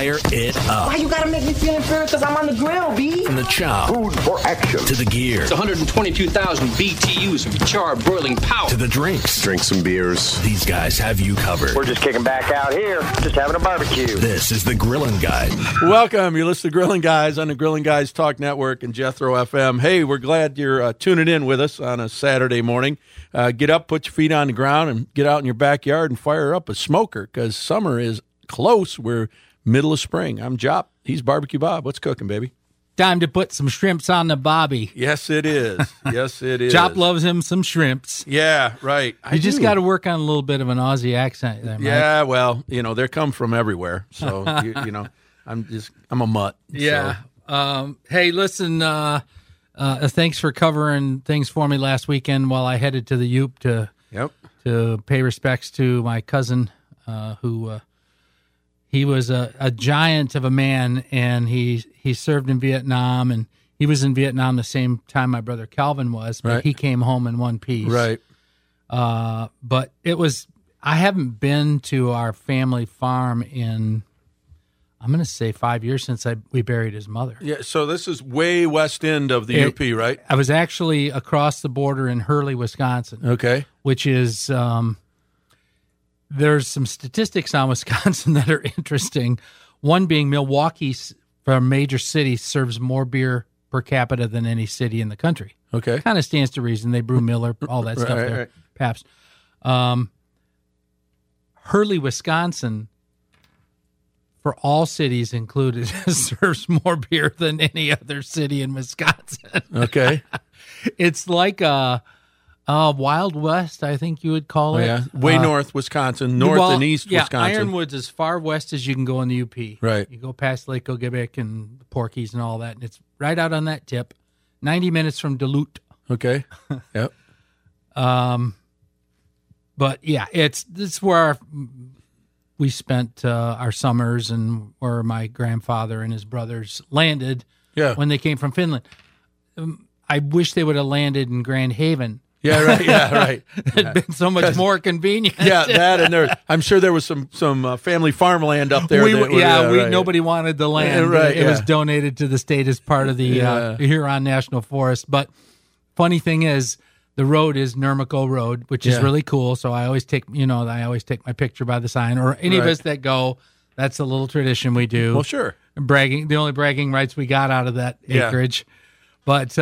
fire it up. Why you gotta make me feel inferior? Because I'm on the grill, B. From the chop. Food for action. To the gear. It's 122,000 BTUs of charred broiling power. To the drinks. Drink some beers. These guys have you covered. We're just kicking back out here, just having a barbecue. This is the Grilling Guide. Welcome. You're listening to Grilling Guys on the Grilling Guys Talk Network and Jethro FM. Hey, we're glad you're tuning in with us on a Saturday morning. Get up, put your feet on the ground, and get out in your backyard and fire up a smoker because summer is close. We're middle of spring. I'm Jop. He's Barbecue Bob. What's cooking, baby? Time to put some shrimps on the bobby. Yes, it is. Yes, it is. Jop loves him some shrimps. Yeah, right. You just got to work on a little bit of an Aussie accent there, Mike. Yeah, well, they come from everywhere. So, I'm a mutt. Yeah. So. Hey, listen, thanks for covering things for me last weekend while I headed to the Yoop to pay respects to my cousin, who he was a giant of a man, and he served in Vietnam, and he was in Vietnam the same time my brother Calvin was, but right. He came home in one piece. Right. But I haven't been to our family farm in, I'm going to say 5 years since we buried his mother. Yeah, so this is way west end of the UP, right? I was actually across the border in Hurley, Wisconsin. Okay. Which is, there's some statistics on Wisconsin that are interesting. One being Milwaukee, for a major city, serves more beer per capita than any city in the country. Okay. Kind of stands to reason. They brew Miller, all that stuff there. Right. Pabst. Hurley, Wisconsin, for all cities included, serves more beer than any other city in Wisconsin. Okay. It's like a Wild West, I think you would call it. Yeah, way north Wisconsin, and east Wisconsin. Ironwood's as far west as you can go in the UP. Right. You go past Lake Ogibic and Porkies and all that, and it's right out on that tip. 90 minutes from Duluth. Okay. Yep. But yeah, it's where we spent our summers and where my grandfather and his brothers landed when they came from Finland. I wish they would have landed in Grand Haven. Yeah, right. Yeah, right. It'd been so much more convenient. Yeah, that and I'm sure there was some family farmland up there. Nobody wanted the land. Right, it was donated to the state as part of the Huron National Forest. But funny thing is, the road is Nurmico Road, which is really cool. So I always take my picture by the sign, or any of us that go. That's a little tradition we do. Well, sure. The only bragging rights we got out of that acreage, but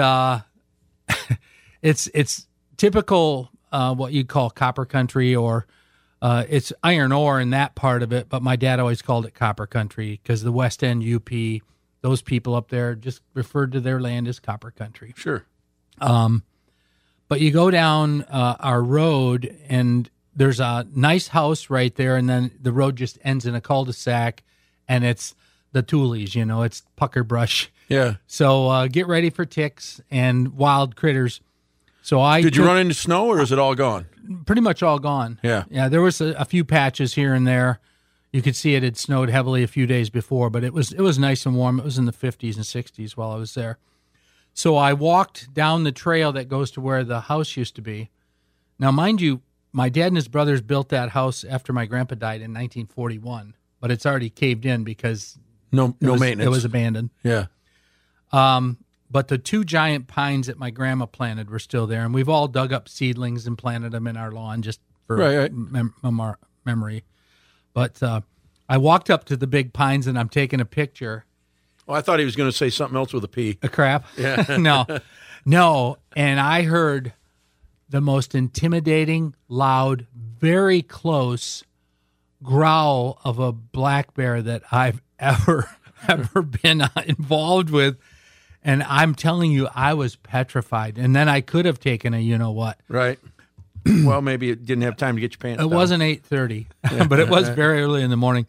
it's typical what you'd call copper country, or it's iron ore in that part of it. But my dad always called it copper country because the West End UP, those people up there just referred to their land as copper country. Sure. But you go down our road, and there's a nice house right there, and then the road just ends in a cul-de-sac, and it's the Tules, it's pucker brush. Yeah. So get ready for ticks and wild critters. So Did you run into snow, or is it all gone? Pretty much all gone. Yeah. Yeah, there was a few patches here and there. You could see it had snowed heavily a few days before, but it was nice and warm. It was in the 50s and 60s while I was there. So I walked down the trail that goes to where the house used to be. Now, mind you, my dad and his brothers built that house after my grandpa died in 1941, but it's already caved in because no maintenance. It was abandoned. Yeah. But the two giant pines that my grandma planted were still there, and we've all dug up seedlings and planted them in our lawn just for memory. But I walked up to the big pines, and I'm taking a picture. Oh, I thought he was going to say something else with a P. A crap? Yeah. No. And I heard the most intimidating, loud, very close growl of a black bear that I've ever been involved with. And I'm telling you, I was petrified. And then I could have taken a you-know-what. Right. Well, maybe it didn't have time to get your pants down. It wasn't 8:30, but it was very early in the morning.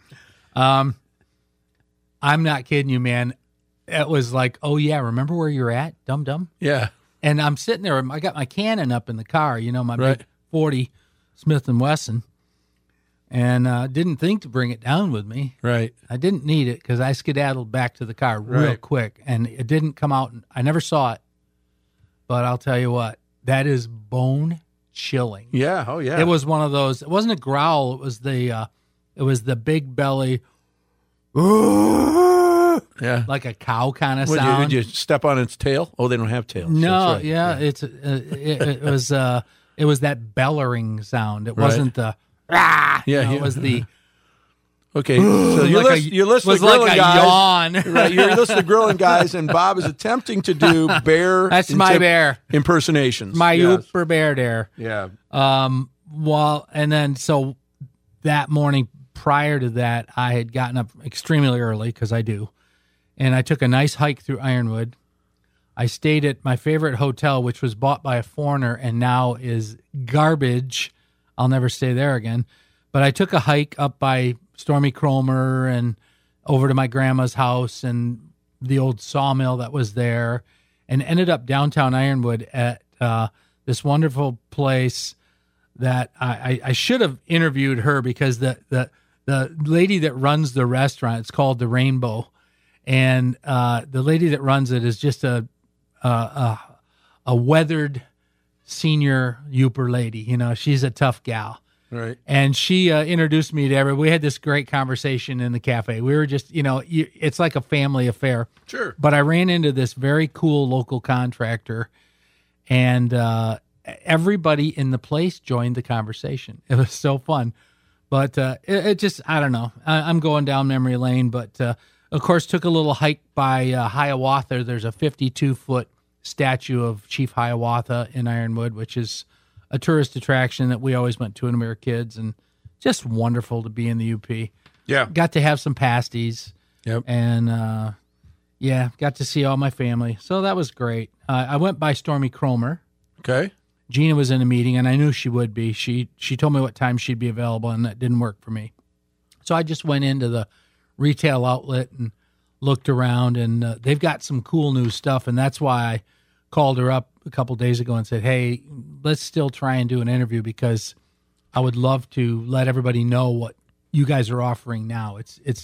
I'm not kidding you, man. It was like, oh, yeah, remember where you're at, dum-dum? Yeah. And I'm sitting there. I got my Canon up in the car, my big 40 Smith & Wesson, and didn't think to bring it down with me. Right. I didn't need it because I skedaddled back to the car real quick, and it didn't come out. I never saw it, but I'll tell you what, that is bone-chilling. Yeah, oh, yeah. It was one of those. It wasn't a growl. It was the big belly. Yeah. like a cow kind of Would sound. you step on its tail? Oh, they don't have tails. No, That's right. yeah, it was that bellowing sound. It Right. wasn't the Yeah, it was the Okay, so you're listening was to Grilling like a Guys. yawn. Right, you're listening to Grilling Guys, and Bob is attempting to do bear. That's my bear. Impersonations. My Yes. Uber bear there. Yeah. Well, and then so that morning prior to that, I had gotten up extremely early because I do, and I took a nice hike through Ironwood. I stayed at my favorite hotel, which was bought by a foreigner and now is garbage. I'll never stay there again. But I took a hike up by Stormy Cromer and over to my grandma's house and the old sawmill that was there, and ended up downtown Ironwood at this wonderful place that I should have interviewed her, because the lady that runs the restaurant, it's called the Rainbow, and the lady that runs it is just a weathered senior Uper lady. You know, she's a tough gal. Right. And she introduced me to everybody. We had this great conversation in the cafe. We were just, it's like a family affair. Sure. But I ran into this very cool local contractor, and everybody in the place joined the conversation. It was so fun. But it just, I don't know. I'm going down memory lane, but of course took a little hike by Hiawatha. There's a 52-foot statue of Chief Hiawatha in Ironwood, which is a tourist attraction that we always went to when we were kids, and just wonderful to be in the UP. Yeah. Got to have some pasties. Yep. And, got to see all my family. So that was great. I went by Stormy Cromer. Okay. Gina was in a meeting, and I knew she would be. She told me what time she'd be available, and that didn't work for me. So I just went into the retail outlet and looked around, and they've got some cool new stuff, and that's why I called her up a couple days ago and said, hey, let's still try and do an interview, because I would love to let everybody know what you guys are offering now. It's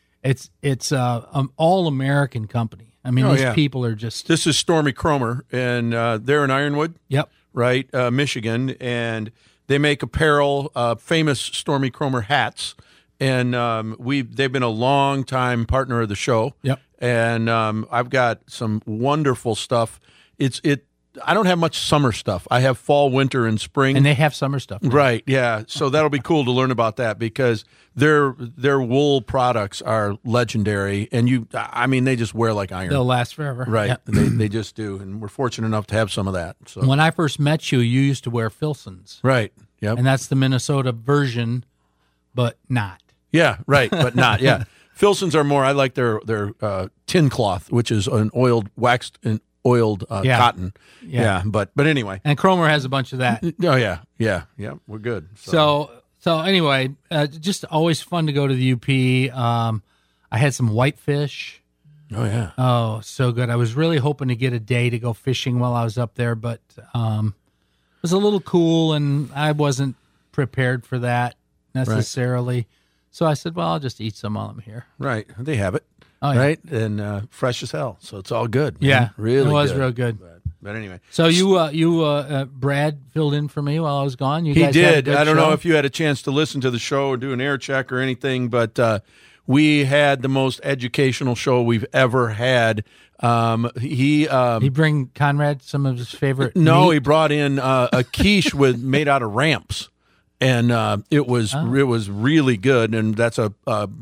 an all-American company. I mean, these people are just... This is Stormy Cromer, and they're in Ironwood. Yep. Right, Michigan, and they make apparel, famous Stormy Cromer hats, and they've been a long time partner of the show. Yep. And I've got some wonderful stuff. I don't have much summer stuff. I have fall, winter, and spring. And they have summer stuff. Right? Right, yeah. So that'll be cool to learn about that, because their wool products are legendary, and they just wear like iron. They'll last forever. Right, Yep. they just do, and we're fortunate enough to have some of that. So When I first met you, you used to wear Filsons. right, yep. And that's the Minnesota version, but not. Yeah, right, but not. Yeah, Filsons are more. I like their tin cloth, which is an waxed and oiled cotton. Yeah, but anyway. And Cromer has a bunch of that. Oh yeah, we're good. So anyway, just always fun to go to the UP. I had some whitefish. Oh yeah. Oh, so good. I was really hoping to get a day to go fishing while I was up there, but it was a little cool, and I wasn't prepared for that necessarily. Right. So I said, well, I'll just eat some while I'm here. Right. They have it. Oh, yeah. Right, and fresh as hell, so it's all good. Man. Yeah, really, it was good. real good. But anyway, so Brad filled in for me while I was gone. You he guys had a did. good I don't show? know if you had a chance to listen to the show or do an air check or anything, but we had the most educational show we've ever had. He bring Conrad some of his favorite. No, meat? he brought in a quiche made out of ramps, and it was really good. And that's a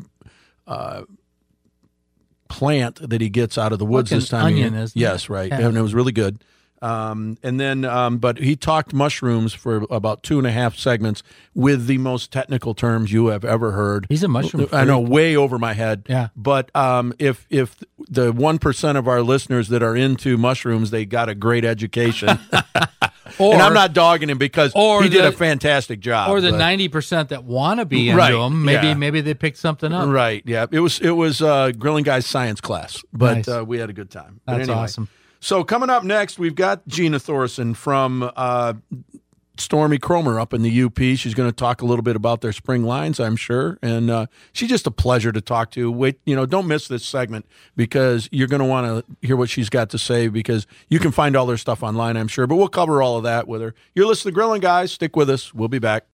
plant that he gets out of the woods like this time. Onion, isn't yes, it? right, Yeah. and it was really good. And then, but he talked mushrooms for about 2.5 segments with the most technical terms you have ever heard. He's a mushroom I know, way over my head. Yeah. But if the 1% of our listeners that are into mushrooms, they got a great education. And I'm not dogging him, because he did a fantastic job. Or the 90% that want to be into them, maybe they picked something up. Right. Yeah. It was Grilling Guys science class, but Nice. we had a good time. That's but anyway. awesome. So coming up next, we've got Gina Thorson from Stormy Cromer up in the UP. She's going to talk a little bit about their spring lines, I'm sure, and she's just a pleasure to talk to. Wait, don't miss this segment, because you're going to want to hear what she's got to say, because you can find all their stuff online, I'm sure. But we'll cover all of that with her. You're listening to Grilling Guys. Stick with us. We'll be back.